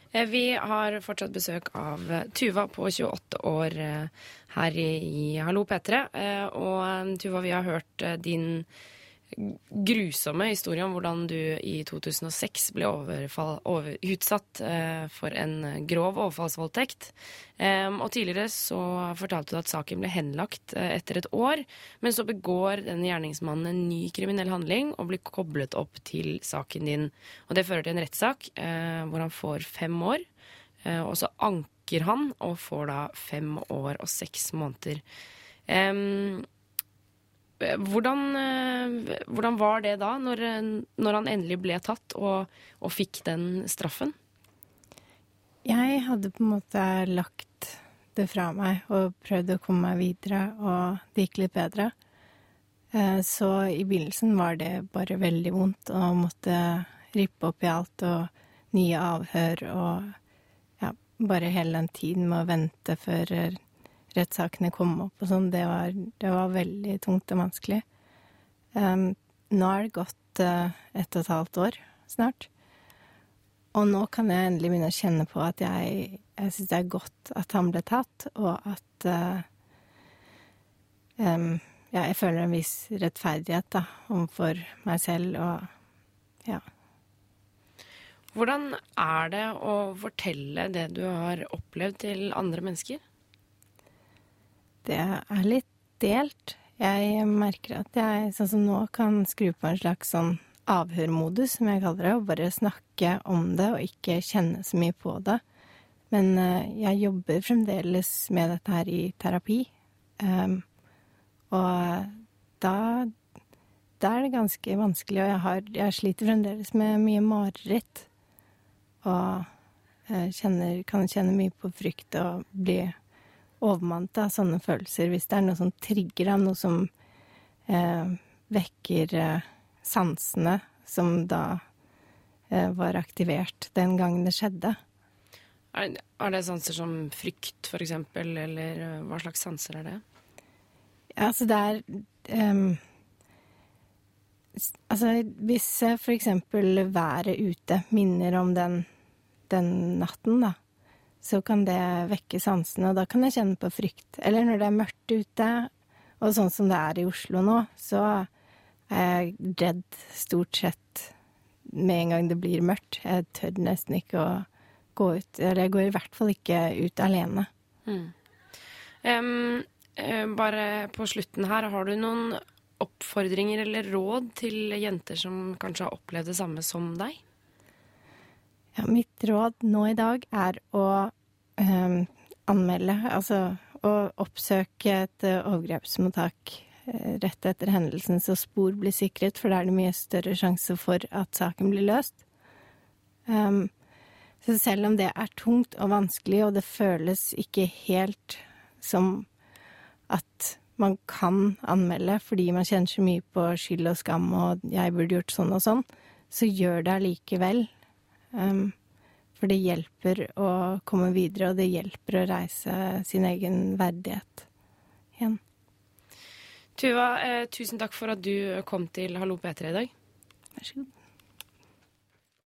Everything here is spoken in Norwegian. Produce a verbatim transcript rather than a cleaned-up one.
Eh, Vi har fortsatt besøk av eh, Tuva på tjueåtte år eh, her i, i Hallo P tre. Eh, Og eh, Tuva, vi har hørt eh, din grusomme historie om hvordan du i to tusen og seks ble overfall, over, utsatt eh, for en grov overfallsvoldtekt. Eh, og tidligere så fortalte du at saken ble henlagt eh, etter et år, men så begår denne gjerningsmannen en ny kriminell handling og blir koblet opp til saken din. Og det fører til en rettssak eh, hvor han får fem år, eh, og så anker han og får da fem år og seks måneder. Eh, Hvordan, hvordan var det da, når, når han endelig ble tatt og, og fikk den straffen? Jeg hadde på en måte lagt det fra meg og prøvd å komme meg videre, og det gikk litt bedre. Så i begynnelsen var det bare veldig vondt å måtte rippe opp i alt og nye avhør og ja, bare hele den tiden med å vente før rettssakene kom opp og sånn, det var, det var veldig tungt og vanskelig. Um, nå er det gått uh, ett og et halvt år snart, og nå kan jeg endelig begynne å kjenne på at jeg, jeg synes det er godt at han ble tatt, og at uh, um, ja, jeg føler en viss rettferdighet da, overfor meg selv, og ja. Hvordan er det å fortelle det du har opplevd til andre mennesker? Det er litt delt. Jeg merker at jeg, sånn som nå, kan skru på en slags sånn avhørmodus, som jeg kaller det, og bare snakke om det og ikke kjenne så mye på det. Men uh, jeg jobber fremdeles med dette her i terapi. Um, og da, da er det ganske vanskelig, og jeg, har, jeg sliter fremdeles med mye mareritt. Og uh, kjenner, kan kjenne mye på frykt og bli overmannet av sånne følelser, hvis det er noe som trigger av noe som eh, vekker eh, sansene som da eh, var aktivert den gangen det skjedde. Er, er det sanser som frykt, for eksempel, eller uh, hva slags sanser er det? Ja, altså det er um, altså hvis for eksempel været ute minner om den, den natten da, så kan det vekke sansene, og da kan jeg kjenne på frykt. Eller når det er mørkt ute, og sånn som det er i Oslo nå, så er jeg redd stort sett med en gang det blir mørkt. Jeg tør nesten ikke å gå ut, eller jeg går i hvert fall ikke ut alene. Mm. Um, bare på slutten her, har du noen oppfordringer eller råd til jenter som kanskje har opplevd det samme som deg? Ja, mitt råd nå i dag er å um, anmelde, altså å oppsøke et uh, overgrepsmottak uh, rett etter hendelsen, så spor blir sikret, for da er det mye større sjanse for at saken blir løst. Um, så selv om det er tungt og vanskelig, og det føles ikke helt som at man kan anmelde, fordi man kjenner så mye på skyld og skam, og jeg burde gjort sånn og sånn, så gjør det allikevel. Um, for det hjelper å komme videre, og det hjelper å reise sin egen verdighet igjen. Tuva, eh, tusen takk for at du kom til Hallo P tre i dag. Vær så god.